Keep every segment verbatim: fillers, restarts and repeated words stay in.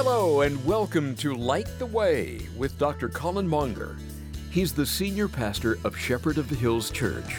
Hello and welcome to Light the Way with Doctor Colin Monger. He's the senior pastor of Shepherd of the Hills Church.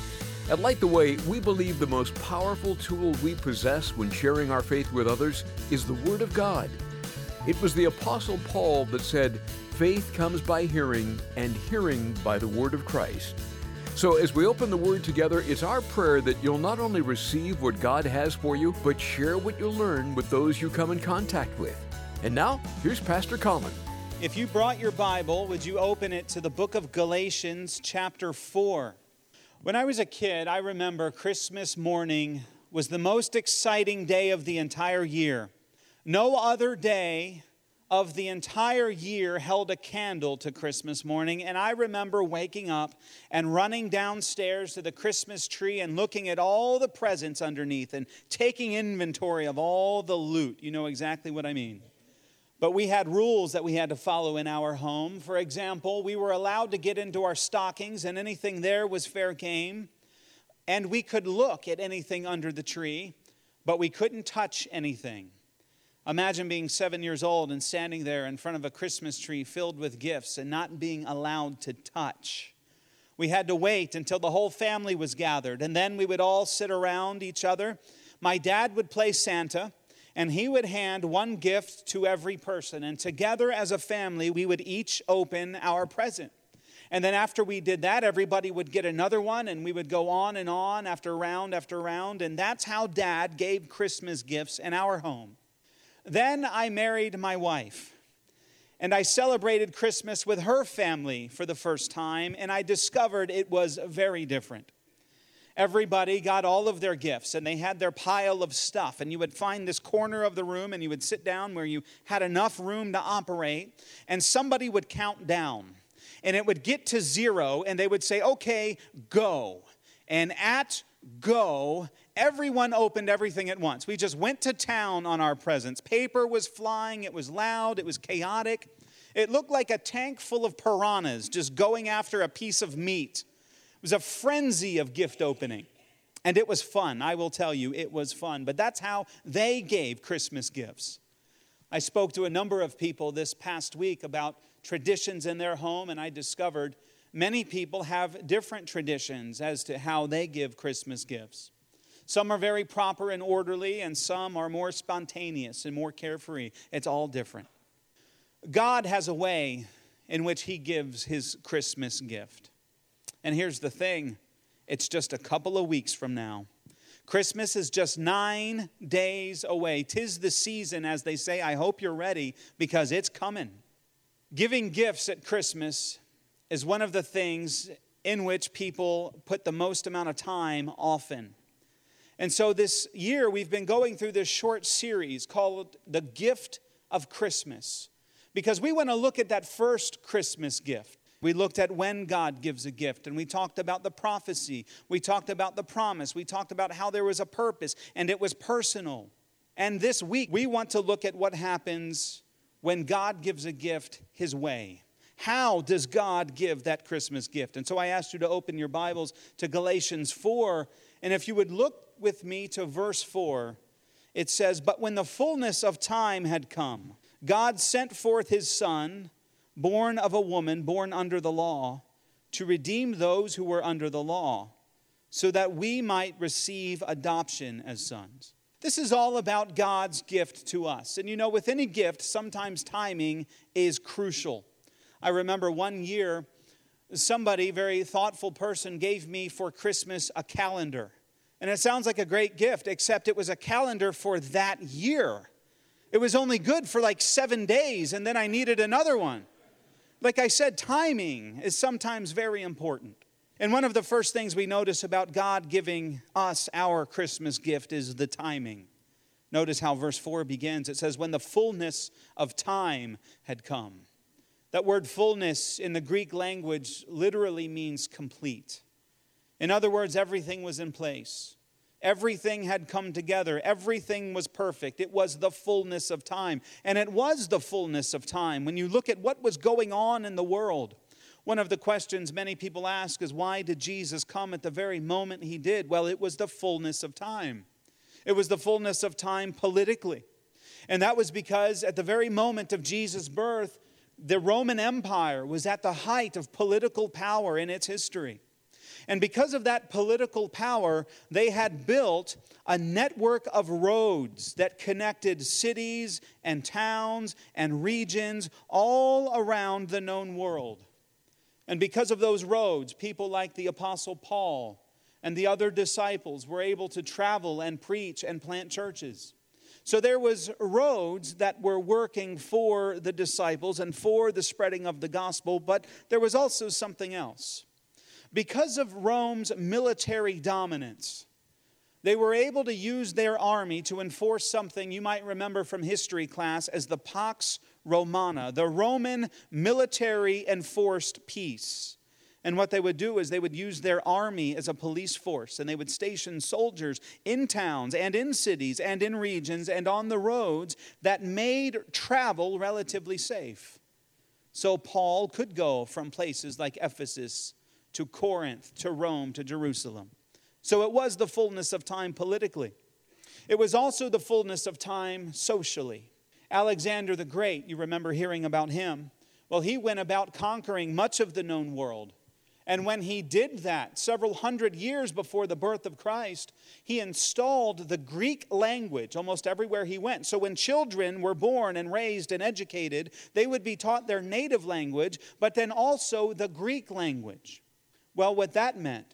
At Light the Way, we believe the most powerful tool we possess when sharing our faith with others is the Word of God. It was the Apostle Paul that said, "Faith comes by hearing, and hearing by the Word of Christ." So as we open the Word together, it's our prayer that you'll not only receive what God has for you, but share what you learn with those you come in contact with. And now, here's Pastor Colin. If you brought your Bible, would you open it to the book of Galatians, chapter four. When I was a kid, I remember Christmas morning was the most exciting day of the entire year. No other day of the entire year held a candle to Christmas morning, and I remember waking up and running downstairs to the Christmas tree and looking at all the presents underneath and taking inventory of all the loot. You know exactly what I mean. But we had rules that we had to follow in our home. For example, we were allowed to get into our stockings, and anything there was fair game. And we could look at anything under the tree, but we couldn't touch anything. Imagine being seven years old and standing there in front of a Christmas tree filled with gifts and not being allowed to touch. We had to wait until the whole family was gathered, and then we would all sit around each other. My dad would play Santa, and he would hand one gift to every person. And together as a family, we would each open our present. And then after we did that, everybody would get another one, and we would go on and on after round after round. And that's how Dad gave Christmas gifts in our home. Then I married my wife, and I celebrated Christmas with her family for the first time, and I discovered it was very different. Everybody got all of their gifts, and they had their pile of stuff, and you would find this corner of the room, and you would sit down where you had enough room to operate, and somebody would count down, and it would get to zero, and they would say, "Okay, go." And at go, everyone opened everything at once. We just went to town on our presents. Paper was flying, it was loud, it was chaotic. It looked like a tank full of piranhas just going after a piece of meat. It was a frenzy of gift opening. And it was fun. I will tell you, it was fun. But that's how they gave Christmas gifts. I spoke to a number of people this past week about traditions in their home, and I discovered many people have different traditions as to how they give Christmas gifts. Some are very proper and orderly, and some are more spontaneous and more carefree. It's all different. God has a way in which He gives His Christmas gift. And here's the thing, it's just a couple of weeks from now. Christmas is just nine days away. 'Tis the season, as they say. I hope you're ready, because it's coming. Giving gifts at Christmas is one of the things in which people put the most amount of time often. And so this year we've been going through this short series called The Gift of Christmas, because we want to look at that first Christmas gift. We looked at when God gives a gift, and we talked about the prophecy. We talked about the promise. We talked about how there was a purpose, and it was personal. And this week, we want to look at what happens when God gives a gift His way. How does God give that Christmas gift? And so I asked you to open your Bibles to Galatians four, and if you would look with me to verse four, it says, "But when the fullness of time had come, God sent forth His Son, born of a woman, born under the law, to redeem those who were under the law, so that we might receive adoption as sons." This is all about God's gift to us. And you know, with any gift, sometimes timing is crucial. I remember one year, somebody, very thoughtful person, gave me for Christmas a calendar. And it sounds like a great gift, except it was a calendar for that year. It was only good for like seven days, and then I needed another one. Like I said, timing is sometimes very important. And one of the first things we notice about God giving us our Christmas gift is the timing. Notice how verse four begins. It says, "When the fullness of time had come." That word fullness in the Greek language literally means complete. In other words, everything was in place. Everything had come together. Everything was perfect. It was the fullness of time. And it was the fullness of time. When you look at what was going on in the world, one of the questions many people ask is, why did Jesus come at the very moment He did? Well, it was the fullness of time. It was the fullness of time politically. And that was because at the very moment of Jesus' birth, the Roman Empire was at the height of political power in its history. And because of that political power, they had built a network of roads that connected cities and towns and regions all around the known world. And because of those roads, people like the Apostle Paul and the other disciples were able to travel and preach and plant churches. So there was roads that were working for the disciples and for the spreading of the gospel, but there was also something else. Because of Rome's military dominance, they were able to use their army to enforce something you might remember from history class as the Pax Romana, the Roman military enforced peace. And what they would do is they would use their army as a police force, and they would station soldiers in towns and in cities and in regions and on the roads that made travel relatively safe. So Paul could go from places like Ephesus to Corinth, to Rome, to Jerusalem. So it was the fullness of time politically. It was also the fullness of time socially. Alexander the Great, you remember hearing about him. Well, he went about conquering much of the known world. And when he did that, several hundred years before the birth of Christ, he installed the Greek language almost everywhere he went. So when children were born and raised and educated, they would be taught their native language, but then also the Greek language. Well, what that meant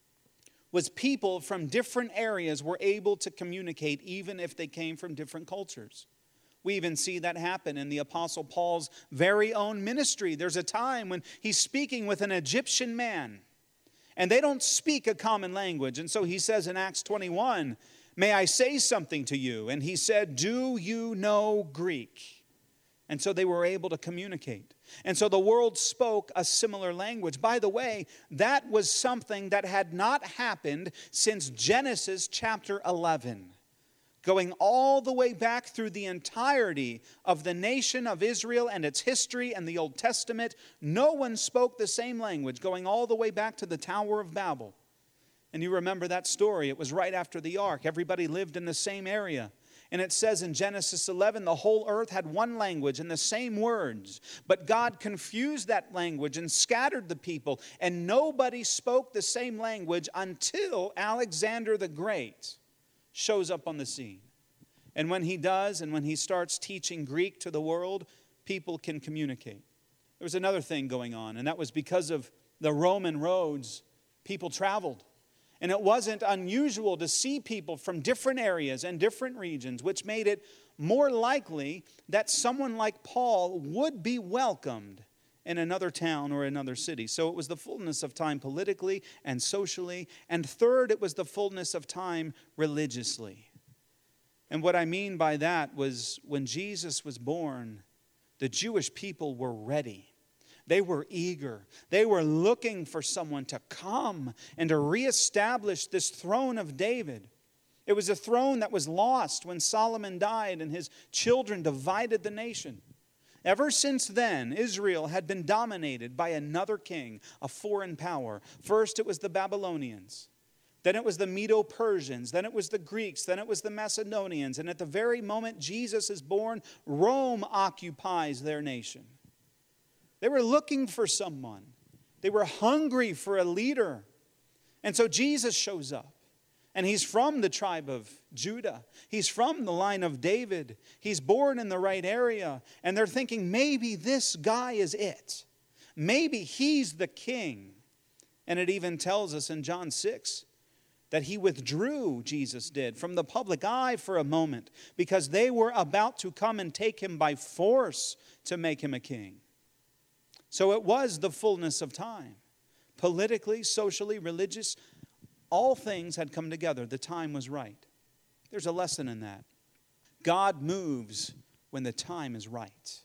was people from different areas were able to communicate even if they came from different cultures. We even see that happen in the Apostle Paul's very own ministry. There's a time when he's speaking with an Egyptian man, and they don't speak a common language. And so he says in Acts twenty-one, "May I say something to you?" And he said, "Do you know Greek?" And so they were able to communicate. And so the world spoke a similar language. By the way, that was something that had not happened since Genesis chapter eleven. Going all the way back through the entirety of the nation of Israel and its history and the Old Testament, no one spoke the same language, going all the way back to the Tower of Babel. And you remember that story. It was right after the ark. Everybody lived in the same area. And it says in Genesis eleven, the whole earth had one language and the same words. But God confused that language and scattered the people. And nobody spoke the same language until Alexander the Great shows up on the scene. And when he does, and when he starts teaching Greek to the world, people can communicate. There was another thing going on, and that was because of the Roman roads, people traveled. And it wasn't unusual to see people from different areas and different regions, which made it more likely that someone like Paul would be welcomed in another town or another city. So it was the fullness of time politically and socially. And third, it was the fullness of time religiously. And what I mean by that was when Jesus was born, the Jewish people were ready. They were eager. They were looking for someone to come and to reestablish this throne of David. It was a throne that was lost when Solomon died and his children divided the nation. Ever since then, Israel had been dominated by another king, a foreign power. First, it was the Babylonians. Then it was the Medo-Persians. Then it was the Greeks. Then it was the Macedonians. And at the very moment Jesus is born, Rome occupies their nation. They were looking for someone. They were hungry for a leader. And so Jesus shows up. And he's from the tribe of Judah. He's from the line of David. He's born in the right area. And they're thinking, maybe this guy is it. Maybe he's the king. And it even tells us in John six that he withdrew, Jesus did, from the public eye for a moment because they were about to come and take him by force to make him a king. So it was the fullness of time. Politically, socially, religious, all things had come together. The time was right. There's a lesson in that. God moves when the time is right.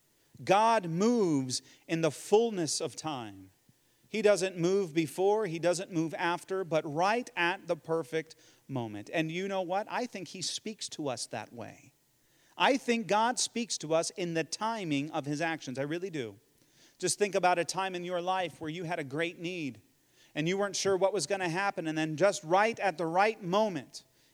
God moves in the fullness of time. He doesn't move before, he doesn't move after, but right at the perfect moment. And you know what? I think he speaks to us that way. I think God speaks to us in the timing of his actions. I really do. Just think about a time in your life where you had a great need and you weren't sure what was going to happen, and then just right at the right moment,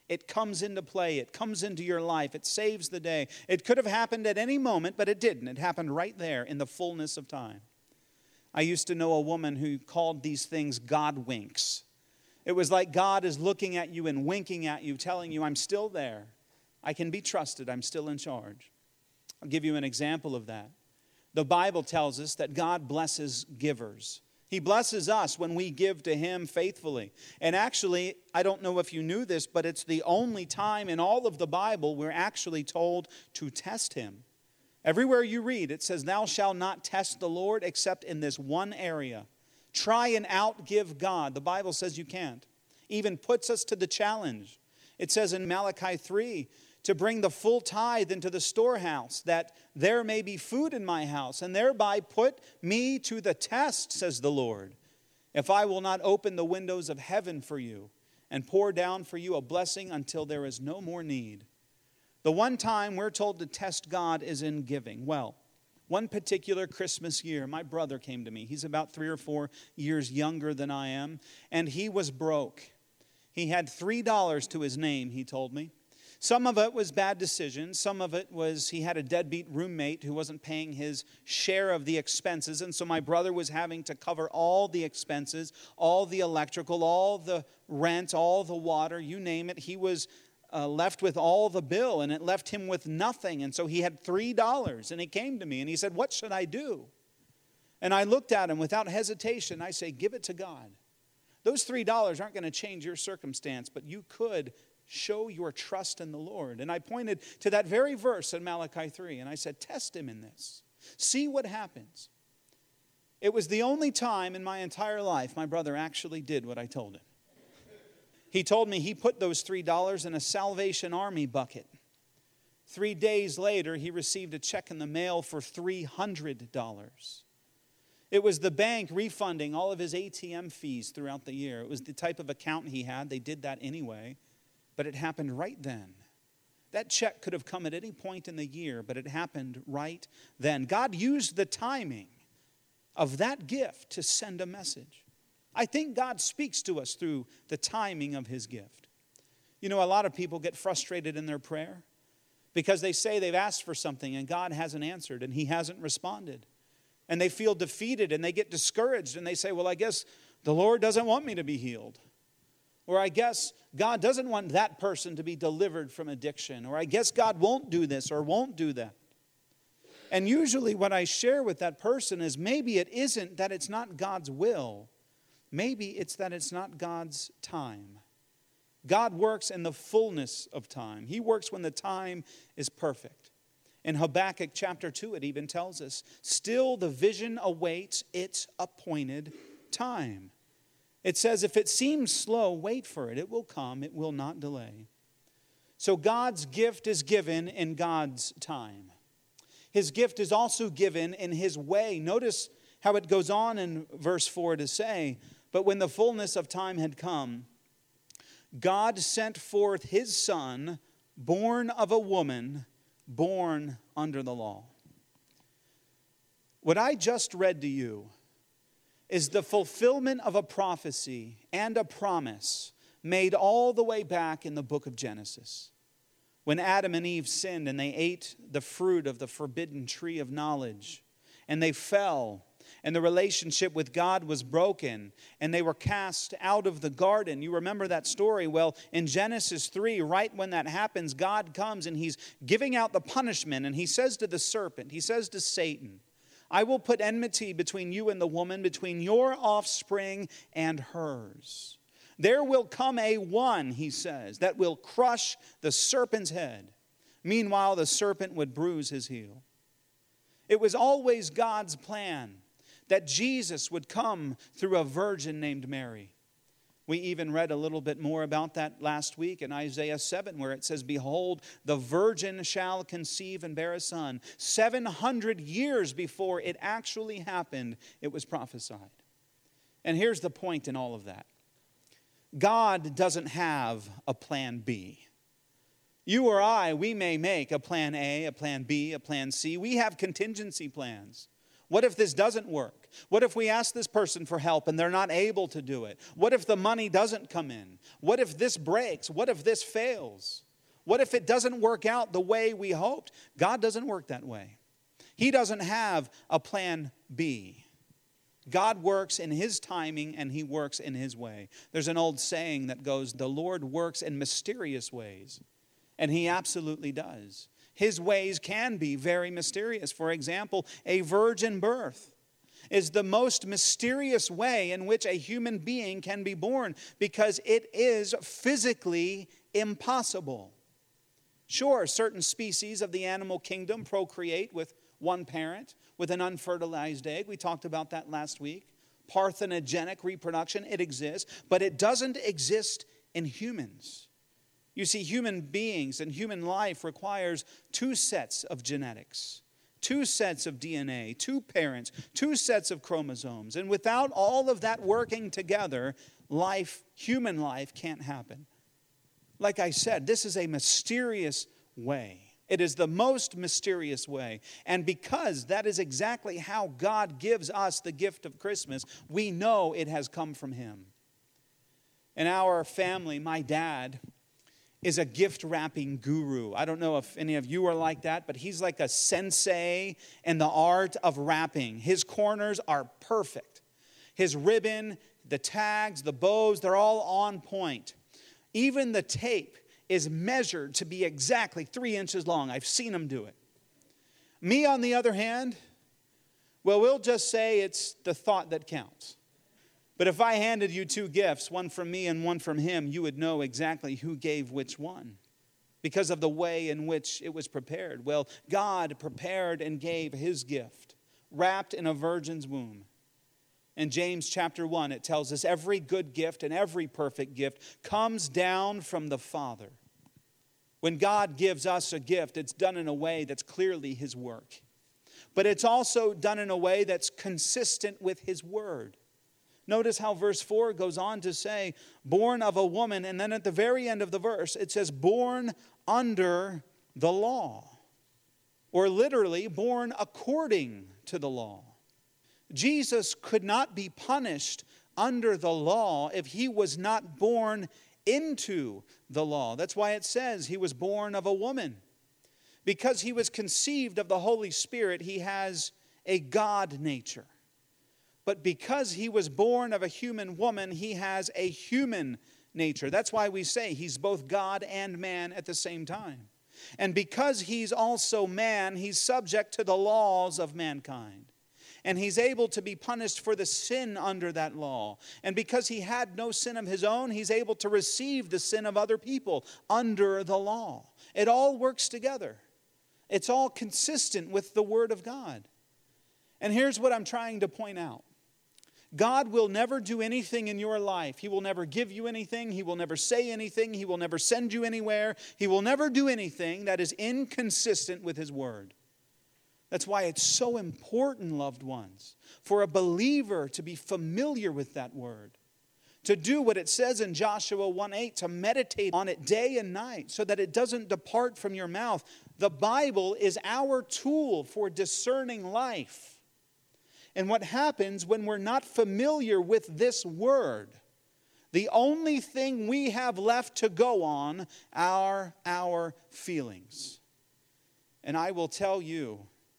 It comes into play. It comes into your life. It saves the day. It could have happened at any moment, but it didn't. It happened right there in the fullness of time. I used to know a woman who called these things God winks. It was like God is looking at you and winking at you, telling you, I'm still there. I can be trusted. I'm still in charge. I'll give you an example of that. The Bible tells us that God blesses givers. He blesses us when we give to Him faithfully. And actually, I don't know if you knew this, but it's the only time in all of the Bible we're actually told to test Him. Everywhere you read, it says, thou shalt not test the Lord except in this one area. Try and outgive God. The Bible says you can't. Even puts us to the challenge. It says in Malachi three, to bring the full tithe into the storehouse, that there may be food in my house, and thereby put me to the test, says the Lord, if I will not open the windows of heaven for you and pour down for you a blessing until there is no more need. The one time we're told to test God is in giving. Well, one particular Christmas year, my brother came to me. He's about three or four years younger than I am, and he was broke. He had three dollars to his name, he told me. Some of it was bad decisions. Some of it was he had a deadbeat roommate who wasn't paying his share of the expenses. And so my brother was having to cover all the expenses, all the electrical, all the rent, all the water, you name it. He was uh, left with all the bill, and it left him with nothing. And so he had three dollars, and he came to me and he said, what should I do? And I looked at him without hesitation. I say, give it to God. Those three dollars aren't going to change your circumstance, but you could show your trust in the Lord. And I pointed to that very verse in Malachi three, and I said, test Him in this. See what happens. It was the only time in my entire life my brother actually did what I told him. He told me he put those three dollars in a Salvation Army bucket. Three days later, he received a check in the mail for three hundred dollars. It was the bank refunding all of his A T M fees throughout the year. It was the type of account he had. They did that anyway. But it happened right then. That check could have come at any point in the year, but it happened right then. God used the timing of that gift to send a message. I think God speaks to us through the timing of His gift. You know, a lot of people get frustrated in their prayer because they say they've asked for something and God hasn't answered and He hasn't responded. And they feel defeated and they get discouraged and they say, well, I guess the Lord doesn't want me to be healed. Or I guess God doesn't want that person to be delivered from addiction. Or I guess God won't do this or won't do that. And usually what I share with that person is maybe it isn't that it's not God's will. Maybe it's that it's not God's time. God works in the fullness of time. He works when the time is perfect. In Habakkuk chapter two, it even tells us, still the vision awaits its appointed time. It says, if it seems slow, wait for it. It will come. It will not delay. So God's gift is given in God's time. His gift is also given in His way. Notice how it goes on in verse four to say, but when the fullness of time had come, God sent forth His Son, born of a woman, born under the law. What I just read to you is the fulfillment of a prophecy and a promise made all the way back in the book of Genesis. When Adam and Eve sinned and they ate the fruit of the forbidden tree of knowledge, and they fell, and the relationship with God was broken, and they were cast out of the garden. You remember that story? Well, in Genesis three, right when that happens, God comes and He's giving out the punishment, and He says to the serpent, He says to Satan, I will put enmity between you and the woman, between your offspring and hers. There will come a one, He says, that will crush the serpent's head. Meanwhile, the serpent would bruise his heel. It was always God's plan that Jesus would come through a virgin named Mary. We even read a little bit more about that last week in Isaiah seven, where it says, behold, the virgin shall conceive and bear a son. seven hundred years before it actually happened, it was prophesied. And here's the point in all of that. God doesn't have a plan B. You or I, we may make a plan A, a plan B, a plan C. We have contingency plans. What if this doesn't work? What if we ask this person for help and they're not able to do it? What if the money doesn't come in? What if this breaks? What if this fails? What if it doesn't work out the way we hoped? God doesn't work that way. He doesn't have a plan B. God works in His timing and He works in His way. There's an old saying that goes, the Lord works in mysterious ways. And He absolutely does. His ways can be very mysterious. For example, a virgin birth is the most mysterious way in which a human being can be born because it is physically impossible. Sure, certain species of the animal kingdom procreate with one parent, with an unfertilized egg. We talked about that last week. Parthenogenic reproduction, it exists, but it doesn't exist in humans. You see, human beings and human life requires two sets of genetics, two sets of D N A, two parents, two sets of chromosomes. And without all of that working together, life, human life, can't happen. Like I said, this is a mysterious way. It is the most mysterious way. And because that is exactly how God gives us the gift of Christmas, we know it has come from Him. In our family, my dad is a gift wrapping guru. I don't know if any of you are like that, but he's like a sensei in the art of wrapping. His corners are perfect. His ribbon, the tags, the bows, they're all on point. Even the tape is measured to be exactly three inches long. I've seen him do it. Me, on the other hand, well, we'll just say it's the thought that counts. But if I handed you two gifts, one from me and one from him, you would know exactly who gave which one because of the way in which it was prepared. Well, God prepared and gave His gift, wrapped in a virgin's womb. In James chapter one, it tells us every good gift and every perfect gift comes down from the Father. When God gives us a gift, it's done in a way that's clearly His work. But it's also done in a way that's consistent with His word. Notice how verse four goes on to say, born of a woman, and then at the very end of the verse, it says, born under the law. Or literally, born according to the law. Jesus could not be punished under the law if He was not born into the law. That's why it says He was born of a woman. Because He was conceived of the Holy Spirit, He has a God nature. But because He was born of a human woman, He has a human nature. That's why we say He's both God and man at the same time. And because He's also man, He's subject to the laws of mankind. And He's able to be punished for the sin under that law. And because He had no sin of His own, He's able to receive the sin of other people under the law. It all works together. It's all consistent with the Word of God. And here's what I'm trying to point out. God will never do anything in your life. He will never give you anything. He will never say anything. He will never send you anywhere. He will never do anything that is inconsistent with His Word. That's why it's so important, loved ones, for a believer to be familiar with that Word. To do what it says in Joshua one eight, to meditate on it day and night so that it doesn't depart from your mouth. The Bible is our tool for discerning life. And what happens when we're not familiar with this Word, the only thing we have left to go on are our feelings. And I will tell you,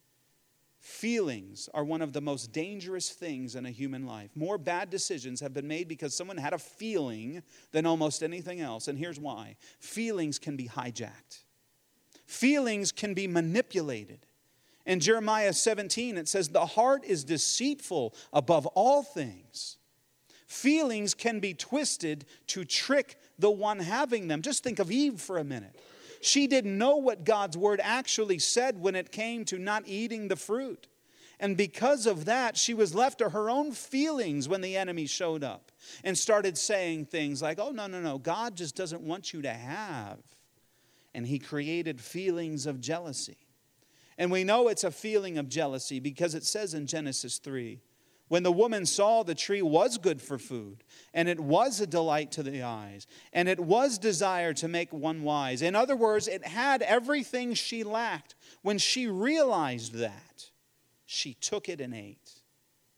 feelings are one of the most dangerous things in a human life. More bad decisions have been made because someone had a feeling than almost anything else. And here's why. Feelings can be hijacked. Feelings can be manipulated. In Jeremiah seventeen, it says, the heart is deceitful above all things. Feelings can be twisted to trick the one having them. Just think of Eve for a minute. She didn't know what God's word actually said when it came to not eating the fruit. And because of that, she was left to her own feelings when the enemy showed up and started saying things like, oh, no, no, no, God just doesn't want you to have. And He created feelings of jealousy. And we know it's a feeling of jealousy because it says in Genesis three, when the woman saw the tree was good for food, and it was a delight to the eyes, and it was desire to make one wise. In other words, it had everything she lacked. When she realized that, she took it and ate.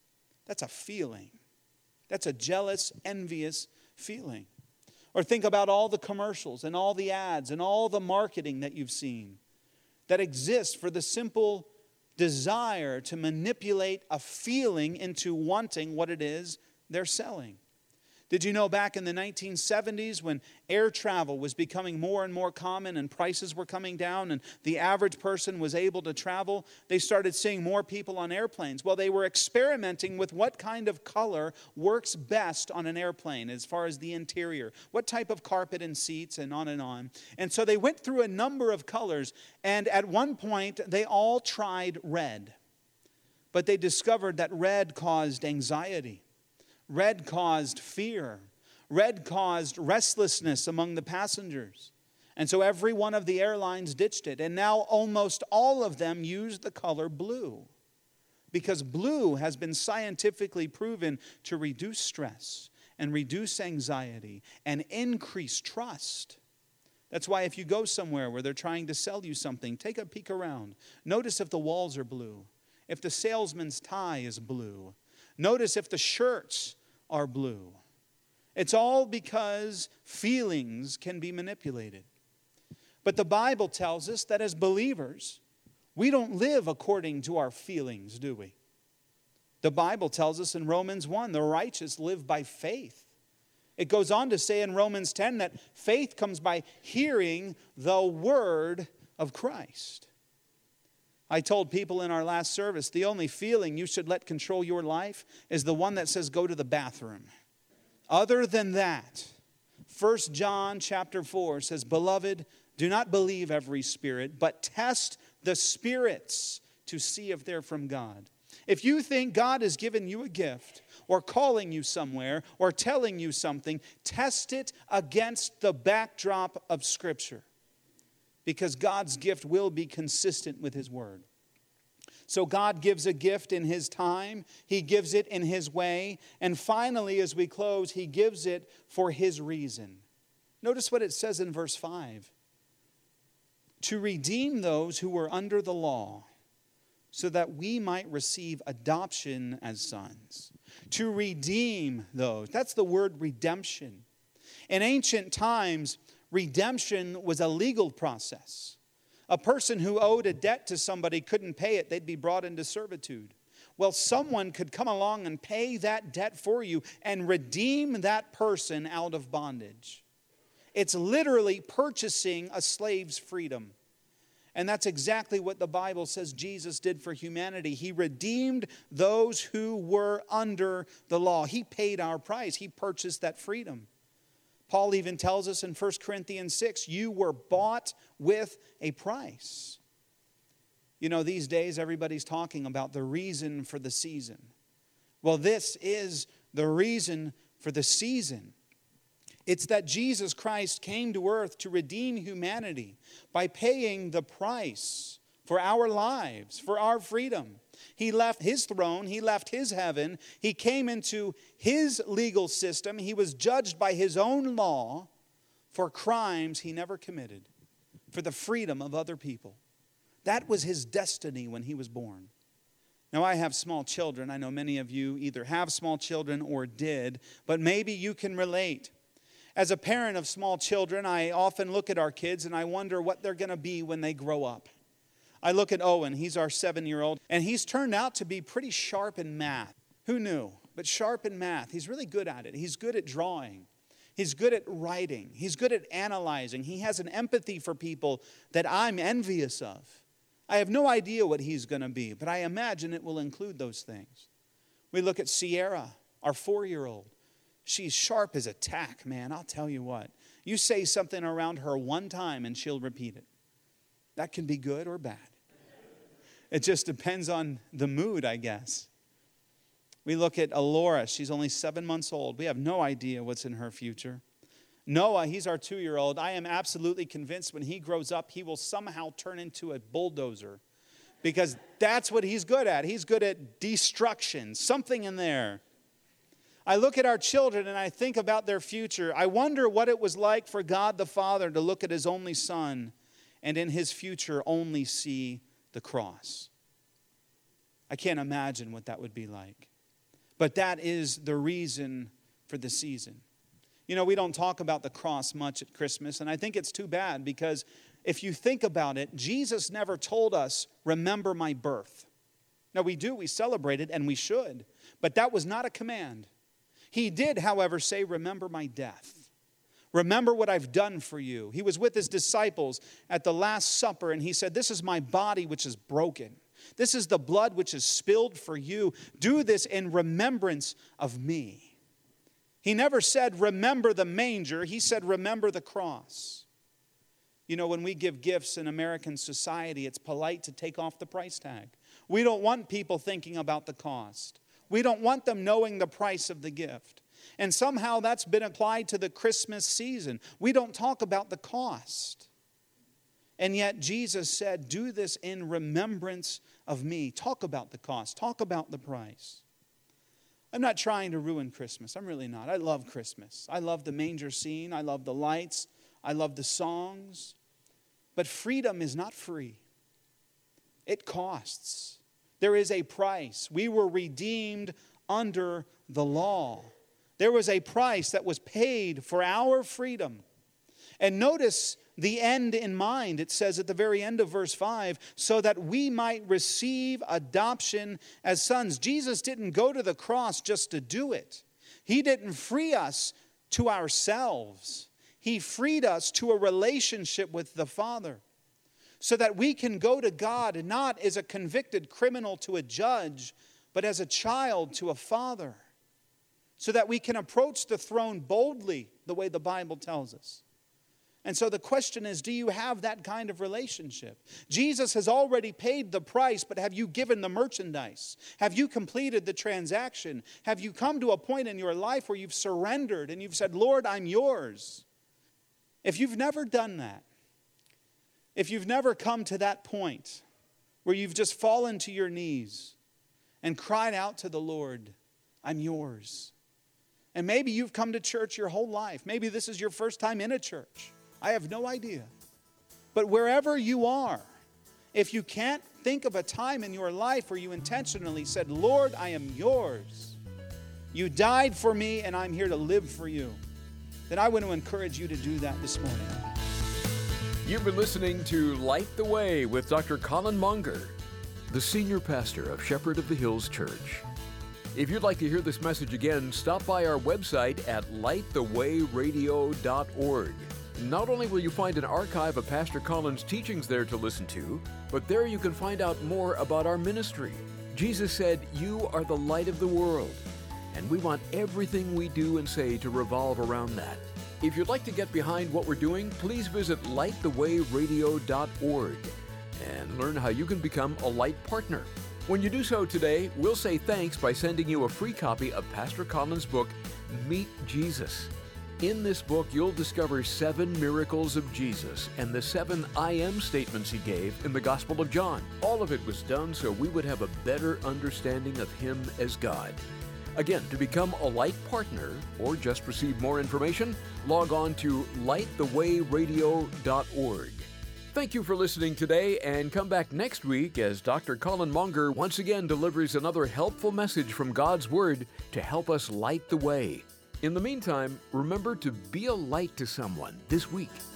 That's a feeling. That's a jealous, envious feeling. Or think about all the commercials and all the ads and all the marketing that you've seen that exists for the simple desire to manipulate a feeling into wanting what it is they're selling. Did you know back in the nineteen seventies when air travel was becoming more and more common and prices were coming down and the average person was able to travel, they started seeing more people on airplanes? Well, they were experimenting with what kind of color works best on an airplane as far as the interior, what type of carpet and seats, and on and on. And so they went through a number of colors, and at one point they all tried red. But they discovered that red caused anxiety. Red caused fear. Red caused restlessness among the passengers. And so every one of the airlines ditched it. And now almost all of them use the color blue. Because blue has been scientifically proven to reduce stress and reduce anxiety and increase trust. That's why if you go somewhere where they're trying to sell you something, take a peek around. Notice if the walls are blue. If the salesman's tie is blue. Notice if the shirts are blue. It's all because feelings can be manipulated. But the Bible tells us that as believers, we don't live according to our feelings, do we? The Bible tells us in Romans one, the righteous live by faith. It goes on to say in Romans ten that faith comes by hearing the word of Christ. I told people in our last service, the only feeling you should let control your life is the one that says go to the bathroom. Other than that, First John chapter four says, Beloved, do not believe every spirit, but test the spirits to see if they're from God. If you think God has given you a gift or calling you somewhere or telling you something, test it against the backdrop of Scripture. Because God's gift will be consistent with His word. So God gives a gift in His time. He gives it in His way. And finally, as we close, He gives it for His reason. Notice what it says in verse five. To redeem those who were under the law, so that we might receive adoption as sons. To redeem those. That's the word redemption. In ancient times, redemption was a legal process. A person who owed a debt to somebody couldn't pay it, they'd be brought into servitude. Well, someone could come along and pay that debt for you and redeem that person out of bondage. It's literally purchasing a slave's freedom. And that's exactly what the Bible says Jesus did for humanity. He redeemed those who were under the law. He paid our price. He purchased that freedom. Paul even tells us in First Corinthians six, you were bought with a price. You know, these days everybody's talking about the reason for the season. Well, this is the reason for the season. It's that Jesus Christ came to earth to redeem humanity by paying the price for our lives, for our freedom. He left His throne. He left His heaven. He came into His legal system. He was judged by His own law for crimes He never committed, for the freedom of other people. That was His destiny when He was born. Now, I have small children. I know many of you either have small children or did, but maybe you can relate. As a parent of small children, I often look at our kids and I wonder what they're going to be when they grow up. I look at Owen, he's our seven-year-old, and he's turned out to be pretty sharp in math. Who knew? But sharp in math. He's really good at it. He's good at drawing. He's good at writing. He's good at analyzing. He has an empathy for people that I'm envious of. I have no idea what he's going to be, but I imagine it will include those things. We look at Sierra, our four-year-old. She's sharp as a tack, man. I'll tell you what. You say something around her one time and she'll repeat it. That can be good or bad. It just depends on the mood, I guess. We look at Alora. She's only seven months old. We have no idea what's in her future. Noah, he's our two-year-old. I am absolutely convinced when he grows up, he will somehow turn into a bulldozer. Because that's what he's good at. He's good at destruction, something in there. I look at our children and I think about their future. I wonder what it was like for God the Father to look at His only Son and in His future only see the cross. I can't imagine what that would be like. But that is the reason for the season. You know, we don't talk about the cross much at Christmas, and I think it's too bad because if you think about it, Jesus never told us, remember my birth. Now we do, we celebrate it, and we should, but that was not a command. He did, however, say, remember my death. Remember what I've done for you. He was with his disciples at the Last Supper, and he said, this is my body which is broken. This is the blood which is spilled for you. Do this in remembrance of me. He never said, remember the manger. He said, remember the cross. You know, when we give gifts in American society, it's polite to take off the price tag. We don't want people thinking about the cost. We don't want them knowing the price of the gift. And somehow that's been applied to the Christmas season. We don't talk about the cost. And yet Jesus said, do this in remembrance of me. Talk about the cost. Talk about the price. I'm not trying to ruin Christmas. I'm really not. I love Christmas. I love the manger scene. I love the lights. I love the songs. But freedom is not free. It costs. There is a price. We were redeemed under the law. There was a price that was paid for our freedom. And notice the end in mind. It says at the very end of verse five, so that we might receive adoption as sons. Jesus didn't go to the cross just to do it. He didn't free us to ourselves. He freed us to a relationship with the Father so that we can go to God not as a convicted criminal to a judge, but as a child to a father, so that we can approach the throne boldly the way the Bible tells us. And so the question is, do you have that kind of relationship? Jesus has already paid the price, but have you given the merchandise? Have you completed the transaction? Have you come to a point in your life where you've surrendered and you've said, Lord, I'm yours? If you've never done that, if you've never come to that point where you've just fallen to your knees and cried out to the Lord, I'm yours. And maybe you've come to church your whole life. Maybe this is your first time in a church. I have no idea. But wherever you are, if you can't think of a time in your life where you intentionally said, Lord, I am yours. You died for me and I'm here to live for you. Then I want to encourage you to do that this morning. You've been listening to Light the Way with Doctor Colin Monger, the senior pastor of Shepherd of the Hills Church. If you'd like to hear this message again, stop by our website at light the way radio dot org. Not only will you find an archive of Pastor Colin's teachings there to listen to, but there you can find out more about our ministry. Jesus said, you are the light of the world, and we want everything we do and say to revolve around that. If you'd like to get behind what we're doing, please visit light the way radio dot org and learn how you can become a Light partner. When you do so today, we'll say thanks by sending you a free copy of Pastor Colin's book, Meet Jesus. In this book, you'll discover seven miracles of Jesus and the seven I am statements he gave in the Gospel of John. All of it was done so we would have a better understanding of him as God. Again, to become a Light partner or just receive more information, log on to light the way radio dot org. Thank you for listening today, and come back next week as Doctor Colin Monger once again delivers another helpful message from God's Word to help us light the way. In the meantime, remember to be a light to someone this week.